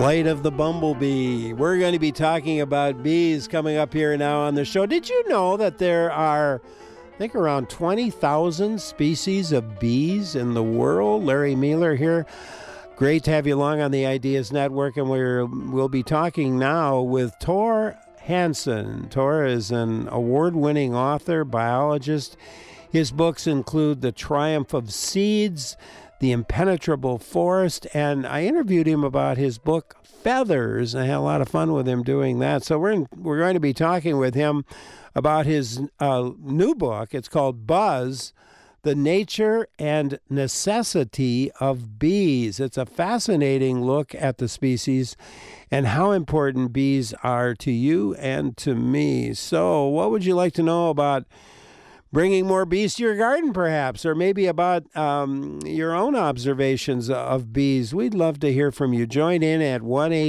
Flight of the Bumblebee. We're going to be talking about bees coming up here now on the show. Did you know that there are, I think, around 20,000 species of bees in the world? Larry Mueller here. Great to have you along on the Ideas Network, and we'll be talking now with Tor Hansen. Tor is an award-winning author, biologist. His books include The Triumph of Seeds, The Impenetrable Forest, and I interviewed him about his book, Feathers. I had a lot of fun with him doing that. So we're going to be talking with him about his new book. It's called Buzz, The Nature and Necessity of Bees. It's a fascinating look at the species and how important bees are to you and to me. So what would you like to know about bringing more bees to your garden, perhaps, or maybe about your own observations of bees? We'd love to hear from you. Join in at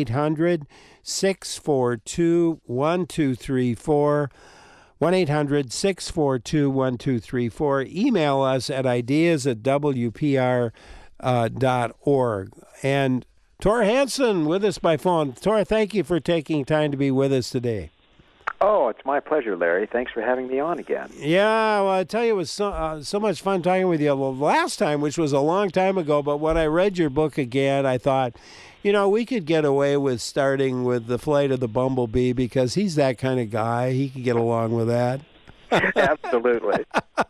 1-800-642-1234, 1-800-642-1234. Email us at ideas@wpr.org. And Tor Hansen with us by phone. Tor, thank you for taking time to be with us today. Oh, it's my pleasure, Larry. Thanks for having me on again. Yeah, well, I tell you, it was so much fun talking with you last time, which was a long time ago. But when I read your book again, I thought, we could get away with starting with The Flight of the Bumblebee because he's that kind of guy. He could get along with that. Absolutely.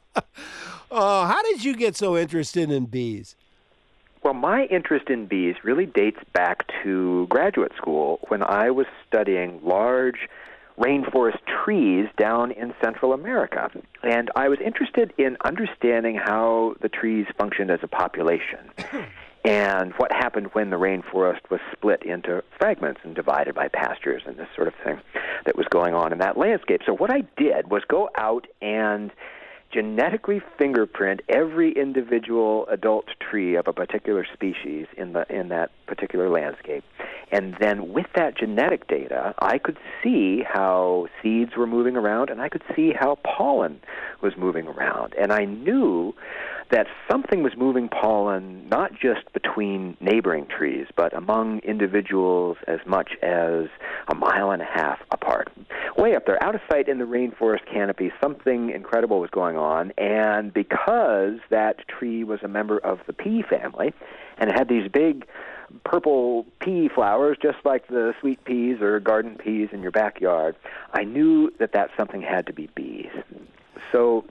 Oh, how did you get so interested in bees? Well, my interest in bees really dates back to graduate school when I was studying large rainforest trees down in Central America. And I was interested in understanding how the trees functioned as a population and what happened when the rainforest was split into fragments and divided by pastures and this sort of thing that was going on in that landscape. So what I did was go out and genetically fingerprint every individual adult tree of a particular species in that particular landscape. And then with that genetic data, I could see how seeds were moving around, and I could see how pollen was moving around. And I knew that something was moving pollen not just between neighboring trees, but among individuals as much as a mile and a half apart. Way up there, out of sight in the rainforest canopy, something incredible was going on, and because that tree was a member of the pea family, and it had these big purple pea flowers, just like the sweet peas or garden peas in your backyard, I knew that something had to be bees. So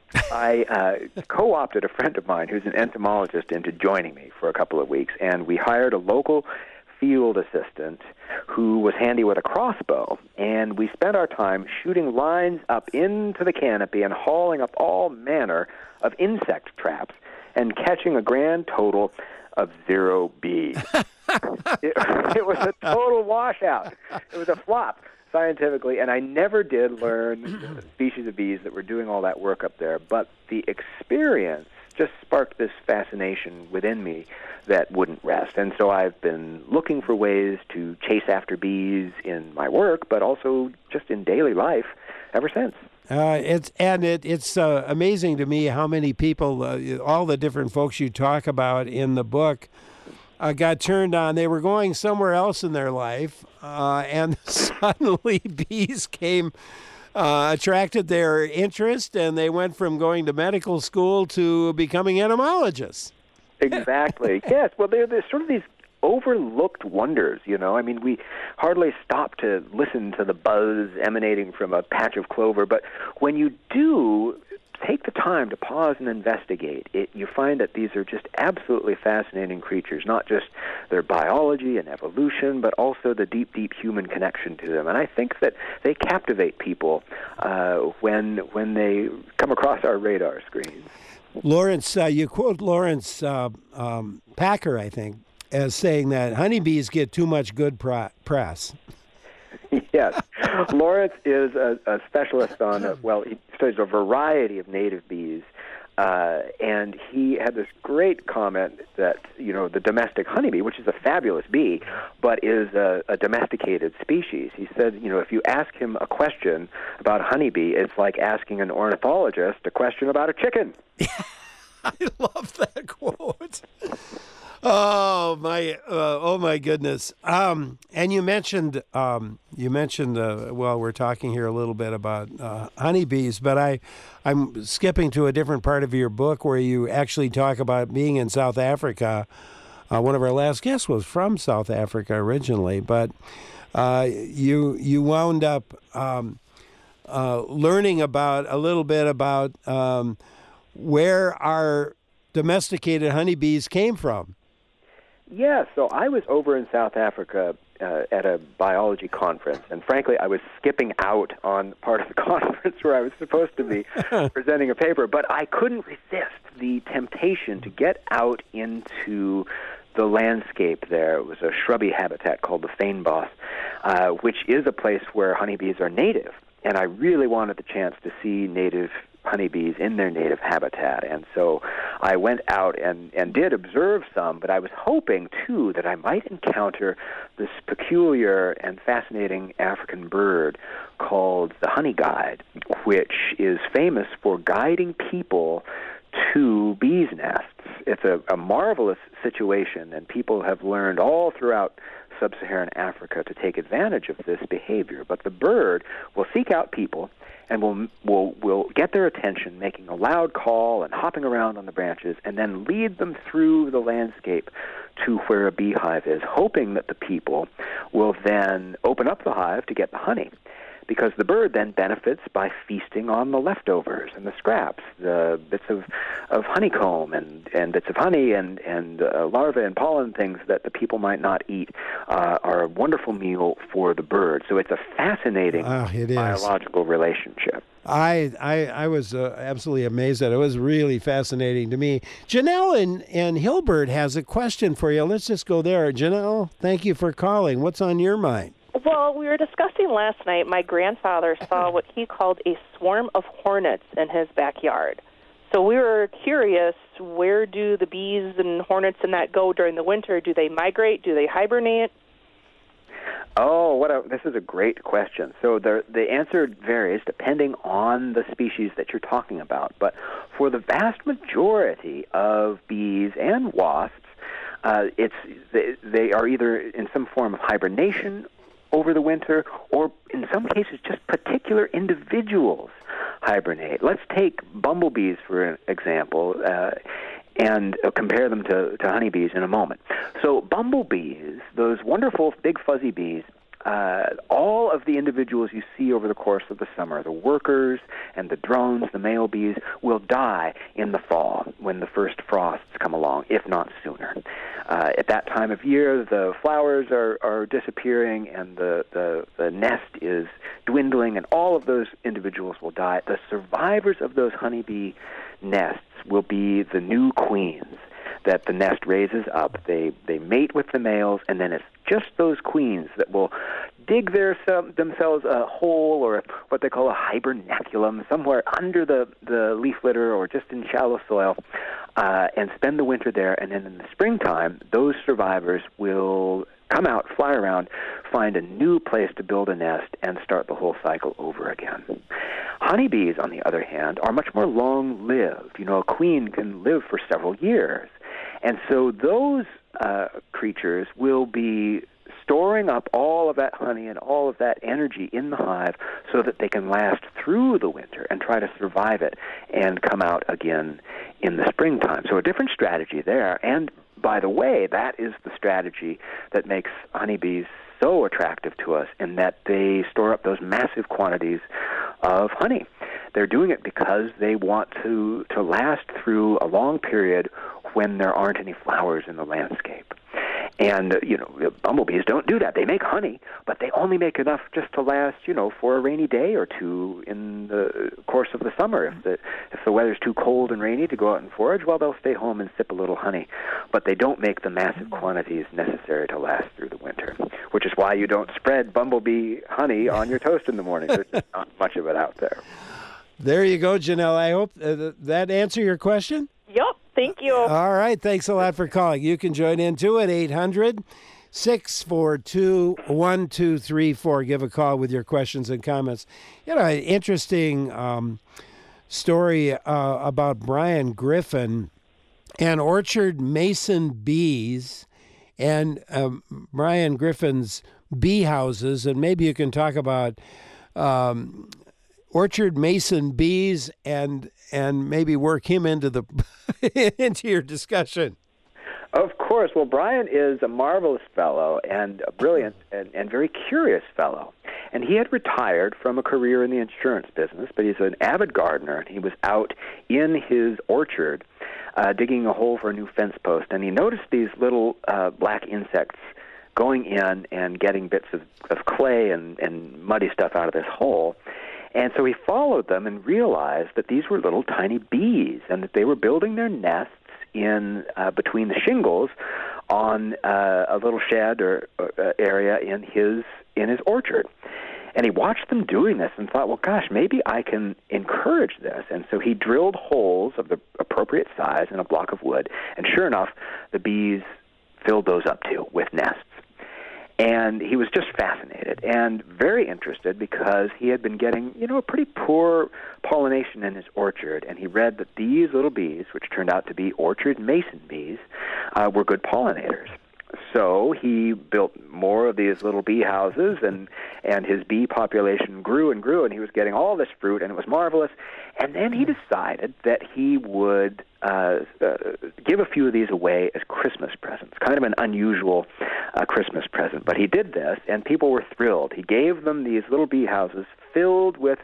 I co-opted a friend of mine who's an entomologist into joining me for a couple of weeks, and we hired a local field assistant who was handy with a crossbow, and we spent our time shooting lines up into the canopy and hauling up all manner of insect traps and catching a grand total of 0 bees. It was a total washout. It was a flop, scientifically, and I never did learn the species of bees that were doing all that work up there, but the experience just sparked this fascination within me that wouldn't rest. And so I've been looking for ways to chase after bees in my work, but also just in daily life ever since. It's amazing to me how many people, all the different folks you talk about in the book, got turned on. They were going somewhere else in their life, and suddenly bees came, attracted their interest, and they went from going to medical school to becoming entomologists. Exactly. Yes. Well, there's sort of these overlooked wonders, I mean, we hardly stop to listen to the buzz emanating from a patch of clover, but when you do take the time to pause and investigate it, you find that these are just absolutely fascinating creatures, not just their biology and evolution, but also the deep, deep human connection to them. And I think that they captivate people when they come across our radar screens. Lawrence, you quote Lawrence Packer, I think, as saying that honeybees get too much good press. Yes. Lawrence is a specialist on, he studies a variety of native bees, and he had this great comment that, the domestic honeybee, which is a fabulous bee, but is a domesticated species. He said, if you ask him a question about a honeybee, it's like asking an ornithologist a question about a chicken. I love that quote. Oh my goodness. And you mentioned well, we're talking here a little bit about honeybees, but I'm skipping to a different part of your book where you actually talk about being in South Africa. One of our last guests was from South Africa originally, but you wound up learning about a little bit about where our domesticated honeybees came from. Yeah, so I was over in South Africa at a biology conference, and frankly, I was skipping out on part of the conference where I was supposed to be presenting a paper, but I couldn't resist the temptation to get out into the landscape there. It was a shrubby habitat called the fynbos, which is a place where honeybees are native, and I really wanted the chance to see native honeybees in their native habitat. And so I went out and did observe some, but I was hoping, too, that I might encounter this peculiar and fascinating African bird called the honey guide, which is famous for guiding people to bees' nests. It's a marvelous situation, and people have learned all throughout sub-Saharan Africa to take advantage of this behavior. But the bird will seek out people and will get their attention, making a loud call and hopping around on the branches, and then lead them through the landscape to where a beehive is, hoping that the people will then open up the hive to get the honey. Because the bird then benefits by feasting on the leftovers and the scraps, the bits of honeycomb and bits of honey and larvae and pollen things that the people might not eat are a wonderful meal for the bird. So it's a fascinating biological relationship. I was absolutely amazed at it. It was really fascinating to me. Janelle in Hilbert has a question for you. Let's just go there. Janelle, thank you for calling. What's on your mind? Well, we were discussing last night, my grandfather saw what he called a swarm of hornets in his backyard. So we were curious, where do the bees and hornets and that go during the winter? Do they migrate? Do they hibernate? Oh, this is a great question. So the answer varies depending on the species that you're talking about. But for the vast majority of bees and wasps, they are either in some form of hibernation over the winter, or in some cases just particular individuals hibernate. Let's take bumblebees for example, and compare them to honeybees in a moment. So bumblebees, those wonderful big fuzzy bees, all of the individuals you see over the course of the summer, the workers and the drones, the male bees, will die in the fall when the first frosts come along, if not sooner. At that time of year, the flowers are disappearing and the nest is dwindling, and all of those individuals will die. The survivors of those honeybee nests will be the new queens that the nest raises up. They mate with the males, and then it's just those queens that will dig themselves a hole, or what they call a hibernaculum, somewhere under the leaf litter or just in shallow soil, and spend the winter there. And then in the springtime, those survivors will come out, fly around, find a new place to build a nest, and start the whole cycle over again. Honeybees, on the other hand, are much more long-lived. You know, a queen can live for several years. And so those creatures will be storing up all of that honey and all of that energy in the hive so that they can last through the winter and try to survive it and come out again in the springtime. So a different strategy there. And by the way, that is the strategy that makes honeybees so attractive to us, in that they store up those massive quantities of honey. They're doing it because they want to last through a long period when there aren't any flowers in the landscape. And, bumblebees don't do that. They make honey, but they only make enough just to last, for a rainy day or two in the course of the summer. If the weather's too cold and rainy to go out and forage, well, they'll stay home and sip a little honey. But they don't make the massive quantities necessary to last through the winter, which is why you don't spread bumblebee honey on your toast in the morning. There's just not much of it out there. There you go, Janelle. I hope that answered your question. Yep. Thank you. All right. Thanks a lot for calling. You can join in too at 800-642-1234. Give a call with your questions and comments. An interesting story about Brian Griffin. and Orchard Mason bees and Brian Griffin's bee houses, and maybe you can talk about Orchard Mason bees and maybe work him into the into your discussion. Of course. Well, Brian is a marvelous fellow and a brilliant and very curious fellow. And he had retired from a career in the insurance business, but he's an avid gardener, and he was out in his orchard digging a hole for a new fence post, and he noticed these little black insects going in and getting bits of clay and muddy stuff out of this hole. And so he followed them and realized that these were little tiny bees and that they were building their nests in between the shingles on a little shed or area in his orchard. And he watched them doing this and thought, well, gosh, maybe I can encourage this. And so he drilled holes of the appropriate size in a block of wood. And sure enough, the bees filled those up too with nests. And he was just fascinated and very interested because he had been getting, a pretty poor pollination in his orchard. And he read that these little bees, which turned out to be orchard mason bees, were good pollinators. So he built more of these little bee houses, and his bee population grew and grew, and he was getting all this fruit, and it was marvelous. And then he decided that he would give a few of these away as Christmas presents, kind of an unusual Christmas present. But he did this, and people were thrilled. He gave them these little bee houses filled with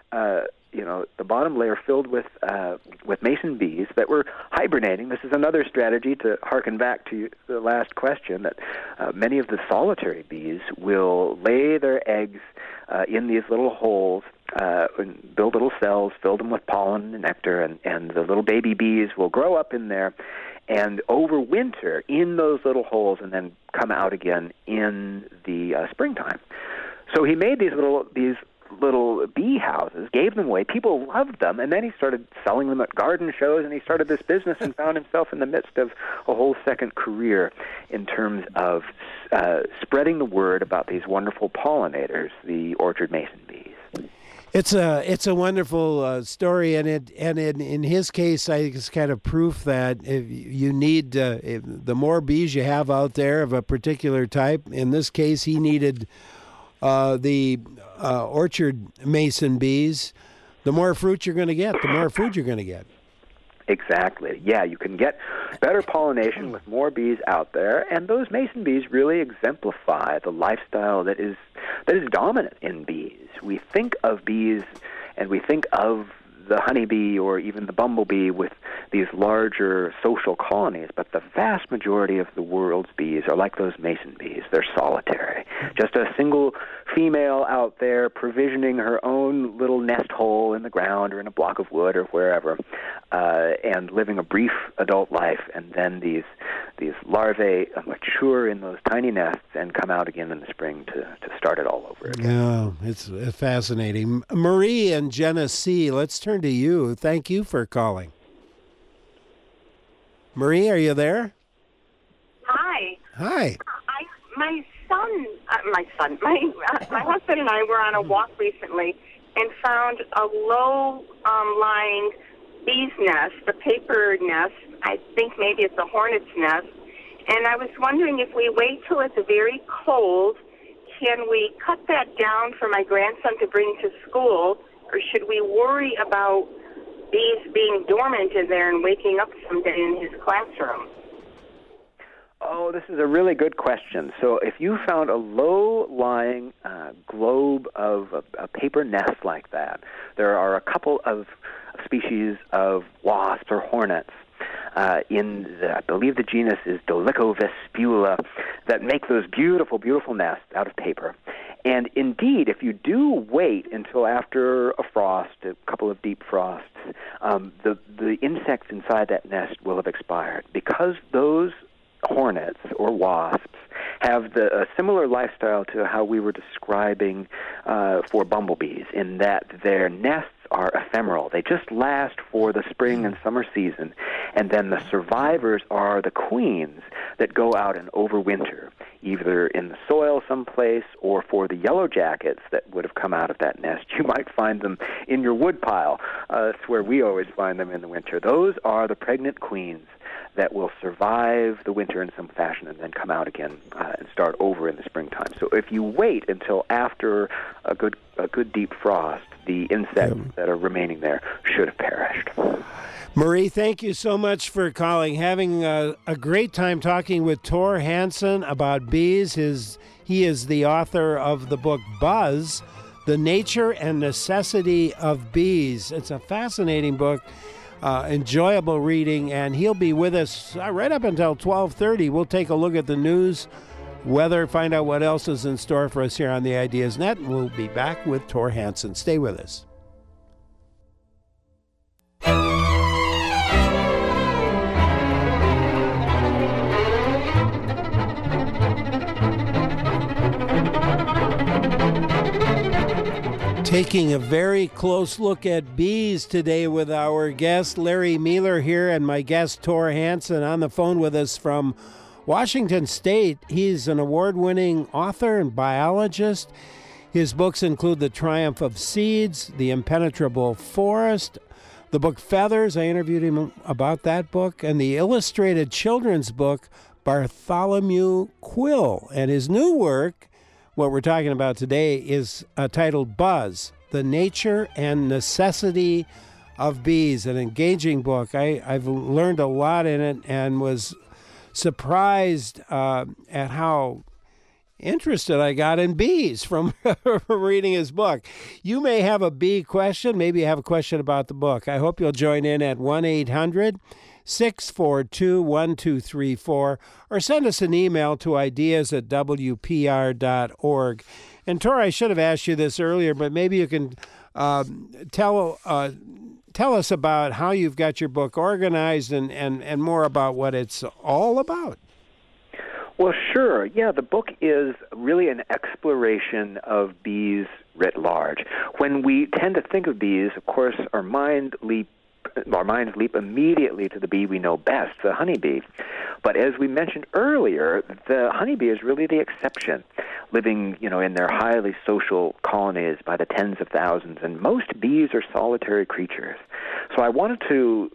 the bottom layer filled with mason bees that were hibernating. This is another strategy to harken back to the last question, that many of the solitary bees will lay their eggs in these little holes, and build little cells, fill them with pollen and nectar, and the little baby bees will grow up in there and overwinter in those little holes and then come out again in the springtime. So he made these little bee houses, gave them away. People loved them, and then he started selling them at garden shows, and he started this business and found himself in the midst of a whole second career in terms of spreading the word about these wonderful pollinators, the orchard mason bees. It's a wonderful story, and in his case, it's kind of proof that if you need the more bees you have out there of a particular type. In this case, he needed the orchard mason bees. The more fruit you're going to get, the more food you're going to get. Exactly. Yeah, you can get better pollination with more bees out there, and those mason bees really exemplify the lifestyle that is dominant in bees. We think of bees, and we think of the honeybee or even the bumblebee with these larger social colonies, but the vast majority of the world's bees are like those mason bees. They're solitary. Just a single female out there provisioning her own little nest hole in the ground or in a block of wood or wherever, and living a brief adult life, and then these larvae mature in those tiny nests and come out again in the spring to start it all over again. Yeah, it's fascinating. Marie and Genesee, let's turn to you. Thank you for calling. Marie, are you there? Hi. Hi. My husband and I were on a walk recently and found a low-lying bee's nest, a paper nest. I think maybe it's a hornet's nest. And I was wondering, if we wait till it's very cold, can we cut that down for my grandson to bring to school, or should we worry about bees being dormant in there and waking up someday in his classroom? Oh, this is a really good question. So if you found a low-lying globe of a paper nest like that, there are a couple of species of wasps or hornets I believe the genus is Dolichovespula, that make those beautiful, beautiful nests out of paper. And indeed, if you do wait until after a frost, a couple of deep frosts, the insects inside that nest will have expired, because those hornets or wasps have a similar lifestyle to how we were describing for bumblebees, in that their nests are ephemeral. They just last for the spring and summer season, and then the survivors are the queens that go out and overwinter, either in the soil someplace, or for the yellow jackets that would have come out of that nest, you might find them in your wood pile. That's where we always find them in the winter. Those are the pregnant queens that will survive the winter in some fashion and then come out again and start over in the springtime. So if you wait until after a good deep frost, the insects that are remaining there should have perished. Marie, thank you so much for calling. Having a great time talking with Tor Hansen about bees. He is the author of the book Buzz, The Nature and Necessity of Bees. It's a fascinating book, enjoyable reading, and he'll be with us right up until 12:30. We'll take a look at the news, weather, find out what else is in store for us here on the Ideas Net, and we'll be back with Tor Hansen. Stay with us. Taking a very close look at bees today with our guest Larry Mueller here and my guest Tor Hansen on the phone with us from Washington State. He's an award-winning author and biologist. His books include The Triumph of Seeds, The Impenetrable Forest, the book Feathers. I interviewed him about that book, and the illustrated children's book Bartholomew Quill. And his new work, what we're talking about today, is titled Buzz, The Nature and Necessity of Bees, an engaging book. I've learned a lot in it and was surprised at how interested I got in bees from reading his book. You may have a bee question. Maybe you have a question about the book. I hope you'll join in at 1-800-642-1234 or send us an email to ideas@wpr.org. And Tor, I should have asked you this earlier, but maybe you can tell us about how you've got your book organized and more about what it's all about. Well, sure. Yeah, the book is really an exploration of bees writ large. When we tend to think of bees, of course, our minds leap immediately to the bee we know best, the honeybee. But as we mentioned earlier, the honeybee is really the exception, living, in their highly social colonies by the tens of thousands, and most bees are solitary creatures. So I wanted to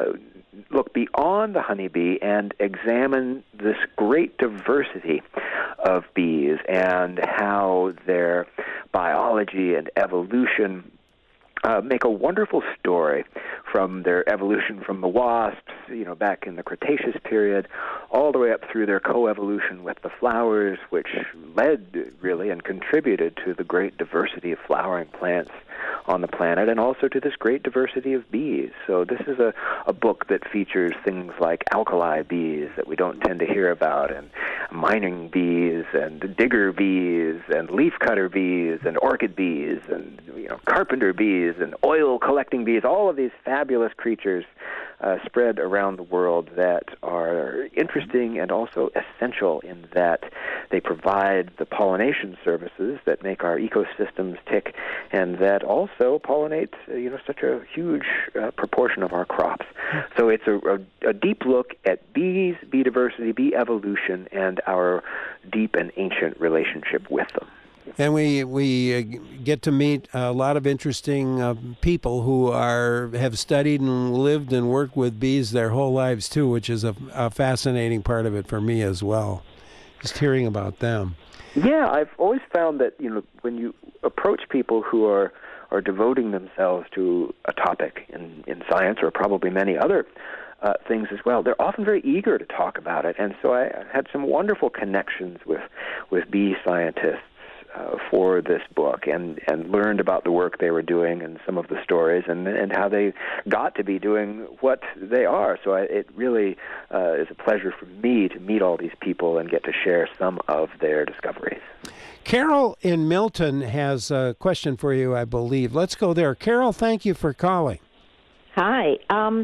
look beyond the honeybee and examine this great diversity of bees and how their biology and evolution make a wonderful story, from their evolution from the wasps, back in the Cretaceous period, all the way up through their coevolution with the flowers, which led really and contributed to the great diversity of flowering plants on the planet, and also to this great diversity of bees. So this is a book that features things like alkali bees that we don't tend to hear about, and mining bees, and digger bees, and leafcutter bees, and orchid bees, and carpenter bees, and oil-collecting bees, all of these fabulous creatures spread around the world that are interesting and also essential in that they provide the pollination services that make our ecosystems tick, and that also pollinate, such a huge proportion of our crops. So it's a deep look at bees, bee diversity, bee evolution, and our deep and ancient relationship with them. And we get to meet a lot of interesting people who have studied and lived and worked with bees their whole lives too, which is a fascinating part of it for me as well, just hearing about them. Yeah, I've always found that when you approach people who are devoting themselves to a topic in science, or probably many other things as well, they're often very eager to talk about it. And so I had some wonderful connections with bee scientists for this book, and learned about the work they were doing and some of the stories and how they got to be doing what they are. So it really is a pleasure for me to meet all these people and get to share some of their discoveries. Carol in Milton has a question for you, I believe. Let's go there. Carol, thank you for calling. Hi.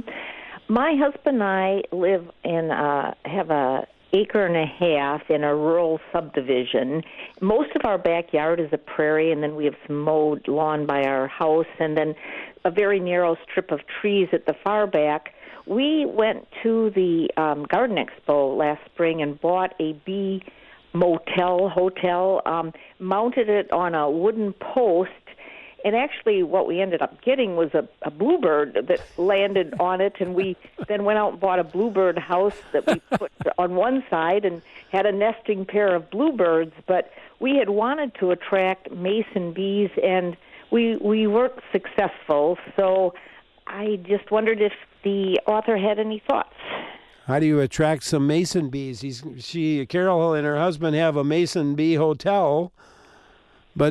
My husband and I live in have a acre and a half in a rural subdivision. Most of our backyard is a prairie, and then we have some mowed lawn by our house, and then a very narrow strip of trees at the far back. We went to the Garden Expo last spring and bought a bee hotel, mounted it on a wooden post, And actually what we ended up getting was a bluebird that landed on it, and we then went out and bought a bluebird house that we put on one side and had a nesting pair of bluebirds. But we had wanted to attract mason bees, and we weren't successful. So I just wondered if the author had any thoughts. How do you attract some mason bees? Carol and her husband have a mason bee hotel, but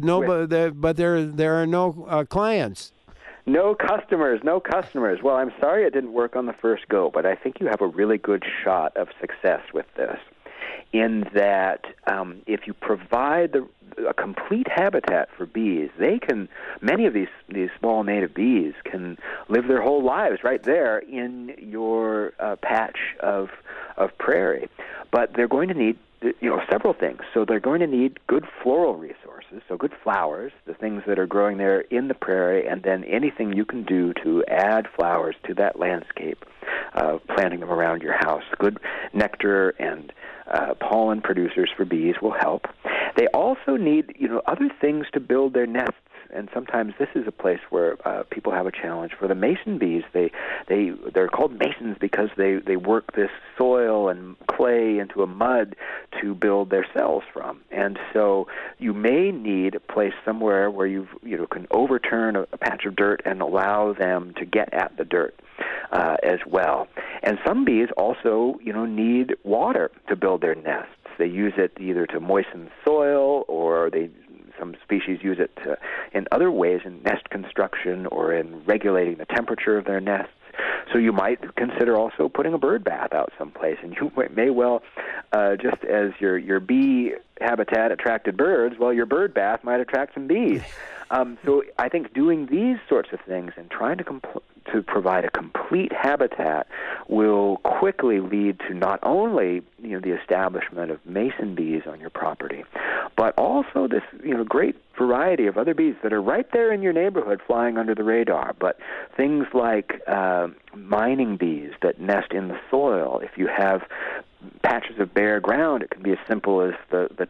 there are no clients. No customers. Well, I'm sorry it didn't work on the first go, but I think you have a really good shot of success with this, in that if you provide a complete habitat for bees, many of these small native bees can live their whole lives right there in your patch of prairie. But they're going to need several things. So they're going to need good floral resources, so good flowers, the things that are growing there in the prairie, and then anything you can do to add flowers to that landscape, planting them around your house. Good nectar and pollen producers for bees will help. They also need, other things to build their nests, and sometimes this is a place where people have a challenge. For the mason bees, they're called masons because they work this soil and clay into a mud to build their cells from. And so you may need a place somewhere where you can overturn a patch of dirt and allow them to get at the dirt as well. And some bees also, need water to build their nests. They use it either to moisten soil, or some species use it in other ways in nest construction or in regulating the temperature of their nests. So you might consider also putting a bird bath out someplace, and you may well, just as your bee habitat attracted birds, well, your bird bath might attract some bees. So I think doing these sorts of things and trying to provide a complete habitat will quickly lead to not only the establishment of mason bees on your property, but also this great variety of other bees that are right there in your neighborhood flying under the radar. But things like mining bees that nest in the soil. If you have patches of bare ground, it can be as simple as the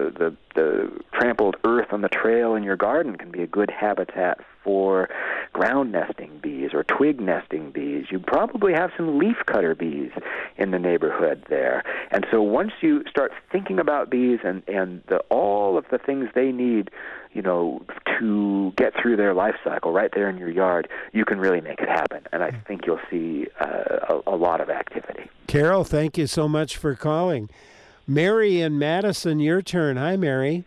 trampled earth on the trail in your garden can be a good habitat for ground nesting bees or twig nesting bees. You probably have some leaf cutter bees in the neighborhood there. And so once you start thinking about bees and all of the things they need, to get through their life cycle right there in your yard, you can really make it happen. And I think you'll see a lot of activity. Carol, thank you so much for calling. Mary in Madison, your turn. Hi, Mary.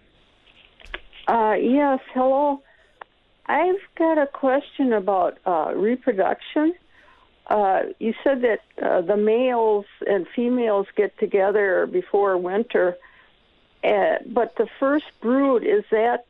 Yes, hello. I've got a question about reproduction. You said that the males and females get together before winter, but the first brood, is that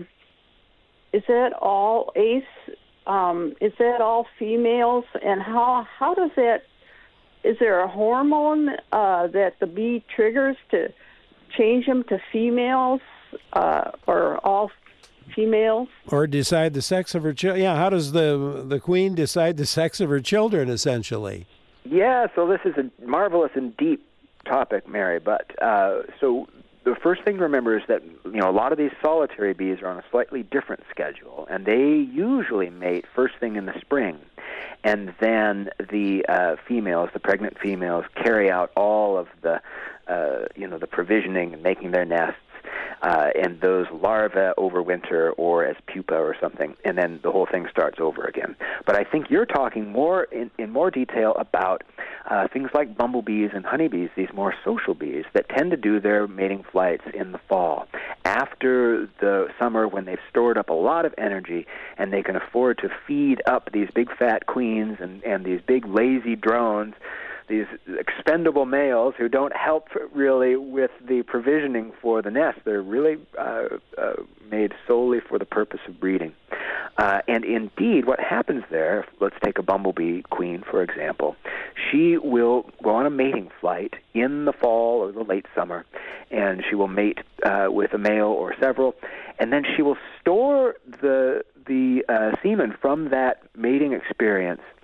all ace? Is that all females? And how does that? Is there a hormone that the bee triggers to change them to females, or all females? Or decide the sex of her children? Yeah, how does the queen decide the sex of her children, essentially? Yeah, so this is a marvelous and deep topic, Mary. But so the first thing to remember is that a lot of these solitary bees are on a slightly different schedule, and they usually mate first thing in the spring. And then the females, the pregnant females, carry out all of the provisioning and making their nests, and those larvae overwinter or as pupa or something, and then the whole thing starts over again. But I think you're talking more in more detail about things like bumblebees and honeybees, these more social bees that tend to do their mating flights in the fall, after the summer when they've stored up a lot of energy and they can afford to feed up these big fat queens and these big lazy drones, these expendable males who don't help really with the provisioning for the nest. They're really made solely for the purpose of breeding. And indeed, what happens there, let's take a bumblebee queen, for example, she will go on a mating flight in the fall or the late summer, and she will mate with a male or several, and then she will store the semen from that mating experience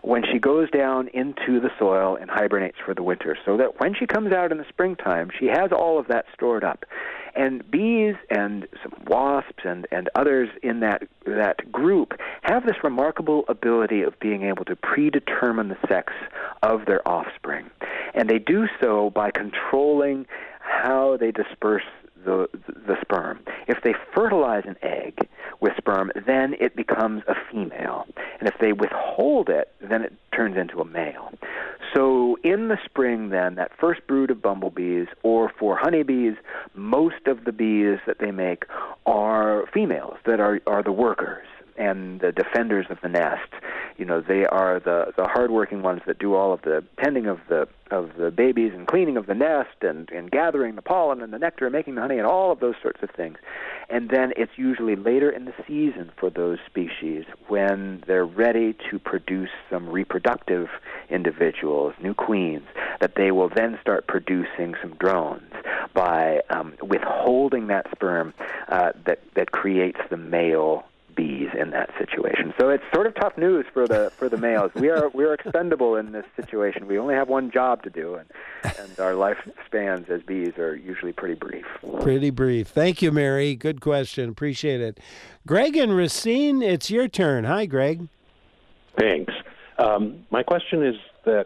when she goes down into the soil and hibernates for the winter, so that when she comes out in the springtime, she has all of that stored up. And bees and some wasps and others in that group have this remarkable ability of being able to predetermine the sex of their offspring. And they do so by controlling how they disperse the sperm. If they fertilize an egg with sperm, then it becomes a female. And if they withhold it, then it turns into a male. So in the spring, then, that first brood of bumblebees, or for honeybees, most of the bees that they make are females that are the workers and the defenders of the nest. They are the hardworking ones that do all of the tending of the babies and cleaning of the nest and gathering the pollen and the nectar and making the honey and all of those sorts of things. And then it's usually later in the season for those species when they're ready to produce some reproductive individuals, new queens, that they will then start producing some drones by withholding that sperm that creates the male bees in that situation. So it's sort of tough news for the males. We're expendable in this situation. We only have one job to do, and our lifespans as bees are usually pretty brief. Pretty brief. Thank you, Mary. Good question. Appreciate it. Greg and Racine, it's your turn. Hi, Greg. Thanks. My question is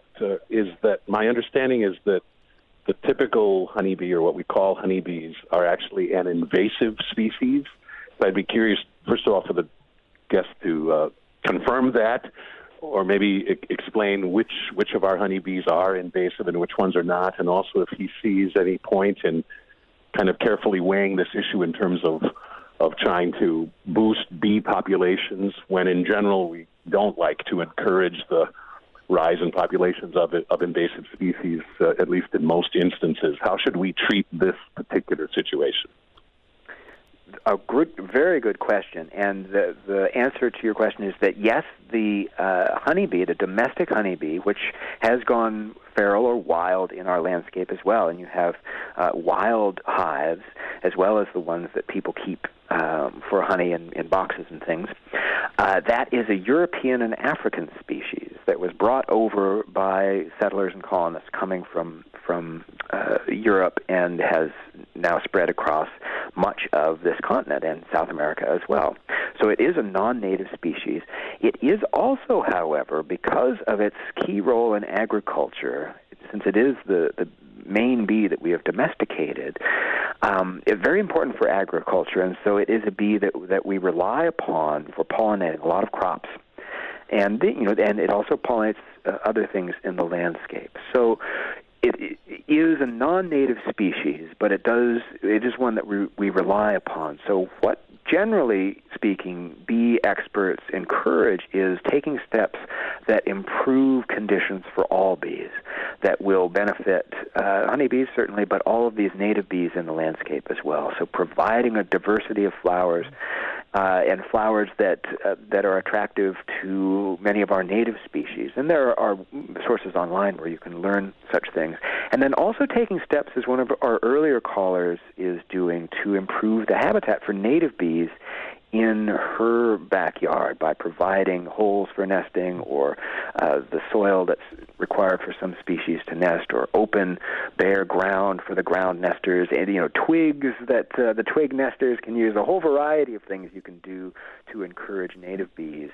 that my understanding is that the typical honeybee, or what we call honeybees, are actually an invasive species. I'd be curious, first of all, for the guest to confirm that, or maybe explain which of our honeybees are invasive and which ones are not, and also if he sees any point in kind of carefully weighing this issue in terms of trying to boost bee populations, when in general we don't like to encourage the rise in populations of invasive species, at least in most instances. How should we treat this particular situation? A very good question, and the answer to your question is that yes, the honeybee, the domestic honeybee, which has gone feral or wild in our landscape as well, and you have wild hives as well as the ones that people keep for honey in boxes and things. That is a European and African species that was brought over by settlers and colonists coming from Europe and has now spread across much of this continent and South America as well. So it is a non-native species. It is also, however, because of its key role in agriculture, since it is the main bee that we have domesticated, it's very important for agriculture, and so it is a bee that we rely upon for pollinating a lot of crops. And and it also pollinates other things in the landscape. So it is a non-native species, but it is one that we rely upon. So what, generally speaking, bee experts encourage is taking steps that improve conditions for all bees that will benefit honeybees, certainly, but all of these native bees in the landscape as well. So providing a diversity of flowers and flowers that are attractive to many of our native species. And there are sources online where you can learn such things. And then also taking steps, as one of our earlier callers is doing, to improve the habitat for native bees in her backyard by providing holes for nesting, or the soil that's required for some species to nest, or open bare ground for the ground nesters, and twigs that the twig nesters can use. A whole variety of things you can do to encourage native bees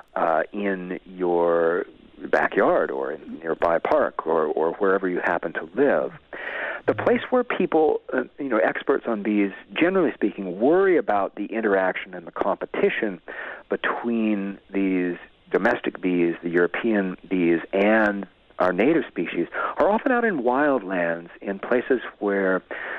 in your backyard or in a nearby park or wherever you happen to live. The place where people, experts on bees, generally speaking, worry about the interaction and the competition between these domestic bees, the European bees, and our native species, are often out in wildlands, in places where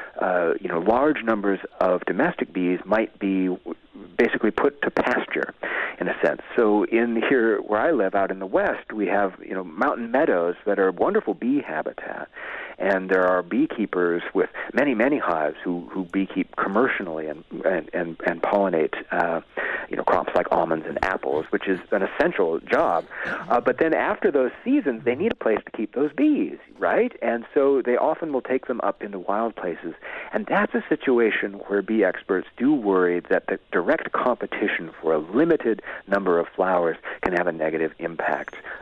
large numbers of domestic bees might be basically put to pasture, in a sense. So in here where I live, out in the West, we have mountain meadows that are wonderful bee habitat, and there are beekeepers with many, many hives who beekeep commercially and pollinate crops like almonds and apples, which is an essential job. But then after those seasons, they need a place to keep those bees, right? And so they often will take them up into wild places. And that's a situation where bee experts do worry that the direct competition for a limited number of flowers can have a negative impact on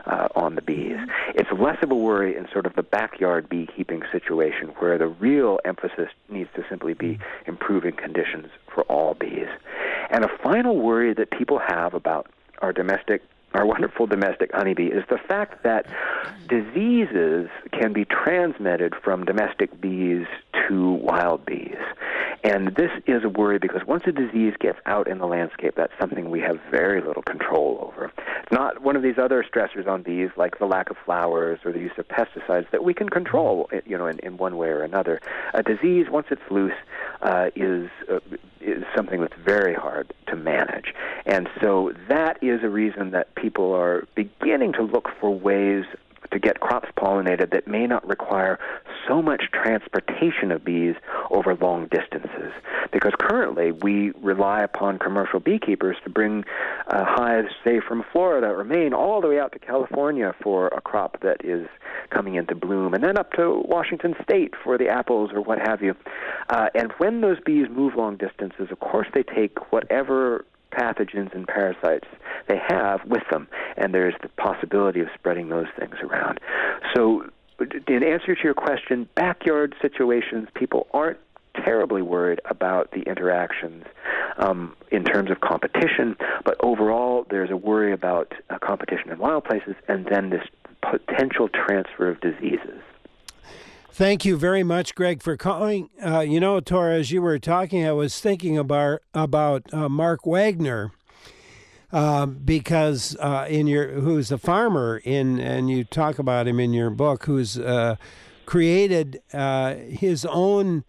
on the bees. It's less of a worry in sort of the backyard beekeeping situation where the real emphasis needs to simply be improving conditions for all bees. And a final worry that people have about our wonderful domestic honeybee is the fact that diseases can be transmitted from domestic bees to wild bees. And this is a worry because once a disease gets out in the landscape, that's something we have very little control over. It's not one of these other stressors on bees like the lack of flowers or the use of pesticides that we can control, in one way or another. A disease, once it's loose, is something that's very hard to manage. And so that is a reason that people are beginning to look for ways to get crops pollinated that may not require so much transportation of bees over long distances. Because currently we rely upon commercial beekeepers to bring hives, say, from Florida or Maine all the way out to California for a crop that is coming into bloom, and then up to Washington State for the apples or what have you. And when those bees move long distances, of course they take whatever pathogens and parasites they have with them, and there's the possibility of spreading those things around. So in answer to your question, backyard situations, people aren't terribly worried about the interactions in terms of competition, but overall there's a worry about competition in wild places and then this potential transfer of diseases. Thank you very much, Greg, for calling. Tora, as you were talking, I was thinking about Mark Wagner, because who's a farmer and you talk about him in your book, who's created his own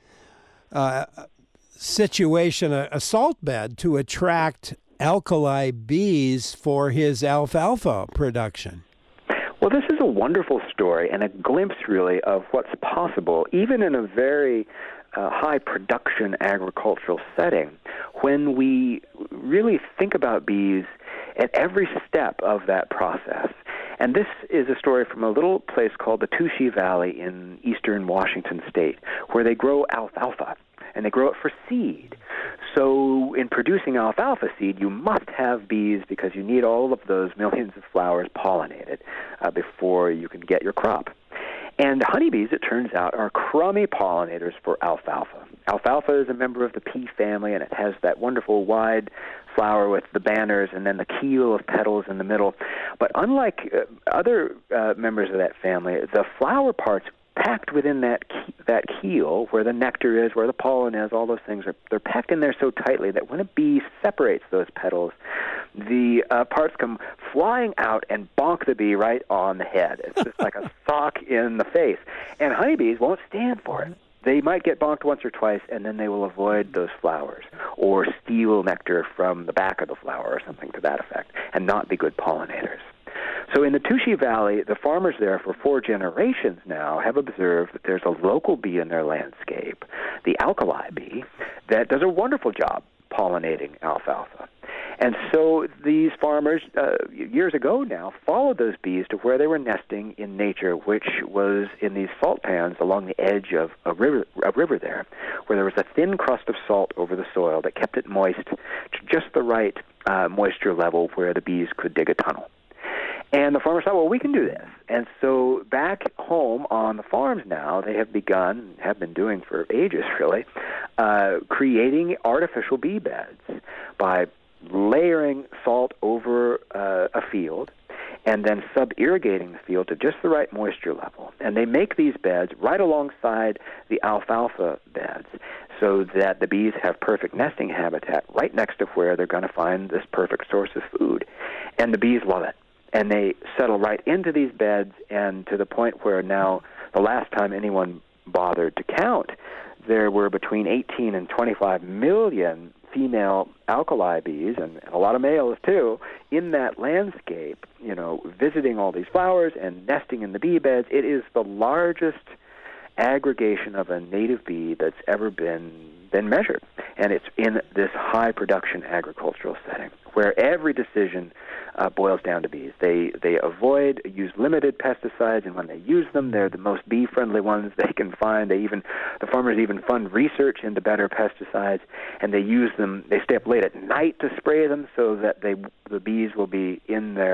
situation, a salt bed to attract alkali bees for his alfalfa production. Well, this is a wonderful story and a glimpse, really, of what's possible, even in a very high production agricultural setting, when we really think about bees at every step of that process. And this is a story from a little place called the Touchy Valley in eastern Washington state, where they grow alfalfa, and they grow it for seed. So in producing alfalfa seed, you must have bees because you need all of those millions of flowers pollinated before you can get your crop. And honeybees, it turns out, are crummy pollinators for alfalfa. Alfalfa is a member of the pea family, and it has that wonderful wide flower with the banners and then the keel of petals in the middle. But unlike other members of that family, the flower parts packed within that keel, where the nectar is, where the pollen is, all those things, they're packed in there so tightly that when a bee separates those petals, the parts come flying out and bonk the bee right on the head. It's just like a sock in the face. And honeybees won't stand for it. They might get bonked once or twice, and then they will avoid those flowers or steal nectar from the back of the flower or something to that effect and not be good pollinators. So in the Touchy Valley, the farmers there for 4 generations now have observed that there's a local bee in their landscape, the alkali bee, that does a wonderful job pollinating alfalfa. And so these farmers, years ago now, followed those bees to where they were nesting in nature, which was in these salt pans along the edge of a river there, where there was a thin crust of salt over the soil that kept it moist to just the right moisture level where the bees could dig a tunnel. And the farmers thought, well, we can do this. And so back home on the farms now, they have been doing for ages really, creating artificial bee beds by layering salt over a field and then sub-irrigating the field to just the right moisture level. And they make these beds right alongside the alfalfa beds so that the bees have perfect nesting habitat right next to where they're going to find this perfect source of food. And the bees love it. And they settle right into these beds, and to the point where now, the last time anyone bothered to count, there were between 18 and 25 million female alkali bees, and a lot of males too, in that landscape, visiting all these flowers and nesting in the bee beds. It is the largest aggregation of a native bee that's ever been measured. And it's in this high production agricultural setting where every decision boils down to bees. They use limited pesticides, and when they use them, they're the most bee-friendly ones they can find. The farmers even fund research into better pesticides, and they stay up late at night to spray them so that the bees will be in their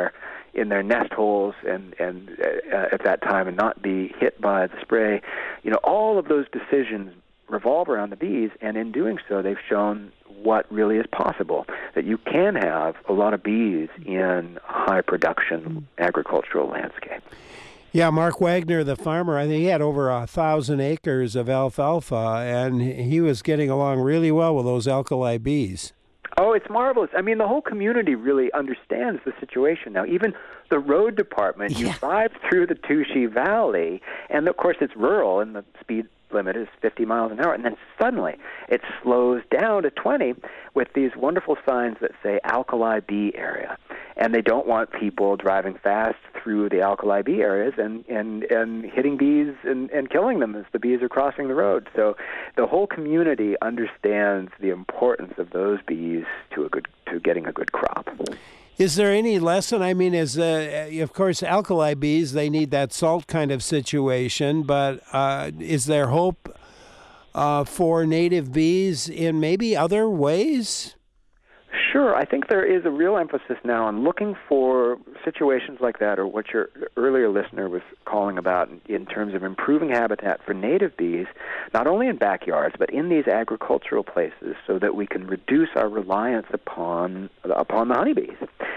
in their nest holes and at that time and not be hit by the spray. All of those decisions revolve around the bees, and in doing so, they've shown what really is possible, that you can have a lot of bees in high production agricultural landscape. Yeah, Mark Wagner, the farmer, I think he had over 1,000 acres of alfalfa, and he was getting along really well with those alkali bees. Oh, it's marvelous. I mean, the whole community really understands the situation now. Even the road department, you drive through the Touchy Valley, and of course it's rural, and the speed limit is 50 miles an hour, and then suddenly it slows down to 20 with these wonderful signs that say alkali bee area. And they don't want people driving fast through the alkali bee areas and hitting bees and killing them as the bees are crossing the road. So the whole community understands the importance of those bees to getting a good crop. Is there any lesson? I mean, of course, alkali bees, they need that salt kind of situation, but is there hope for native bees in maybe other ways? Sure. I think there is a real emphasis now on looking for situations like that, or what your earlier listener was calling about in terms of improving habitat for native bees, not only in backyards, but in these agricultural places, so that we can reduce our reliance upon the honeybees.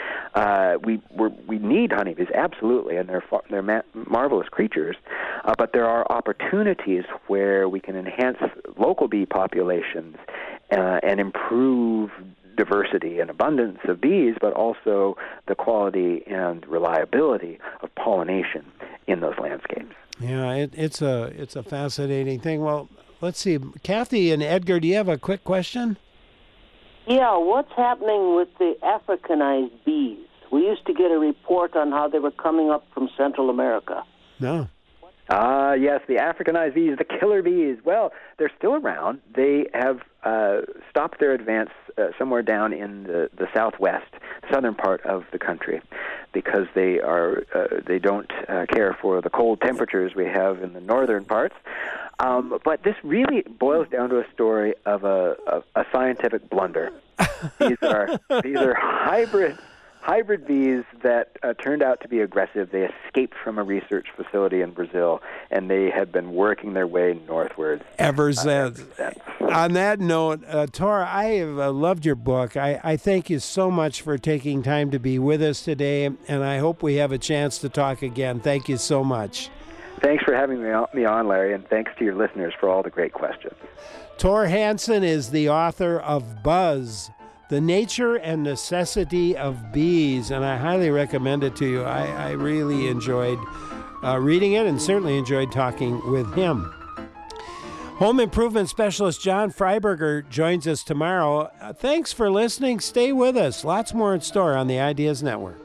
We need honeybees, absolutely, and they're marvelous creatures, but there are opportunities where we can enhance local bee populations and improve diversity and abundance of bees, but also the quality and reliability of pollination in those landscapes. Yeah, it's a fascinating thing. Well, let's see, Kathy and Edgar, do you have a quick question? Yeah, what's happening with the Africanized bees? We used to get a report on how they were coming up from Central America. No. Yes, the Africanized bees, the killer bees. Well, they're still around. They have stopped their advance somewhere down in the southwest, southern part of the country, because they don't care for the cold temperatures we have in the northern parts. But this really boils down to a story of a scientific blunder. These are hybrid bees that turned out to be aggressive. They escaped from a research facility in Brazil, and they had been working their way northward ever since. On that note, Tor, I have loved your book. I thank you so much for taking time to be with us today, and I hope we have a chance to talk again. Thank you so much. Thanks for having me on, Larry, and thanks to your listeners for all the great questions. Tor Hansen is the author of Buzz, The Nature and Necessity of Bees, and I highly recommend it to you. I really enjoyed reading it and certainly enjoyed talking with him. Home improvement specialist John Freiberger joins us tomorrow. Thanks for listening. Stay with us. Lots more in store on the Ideas Network.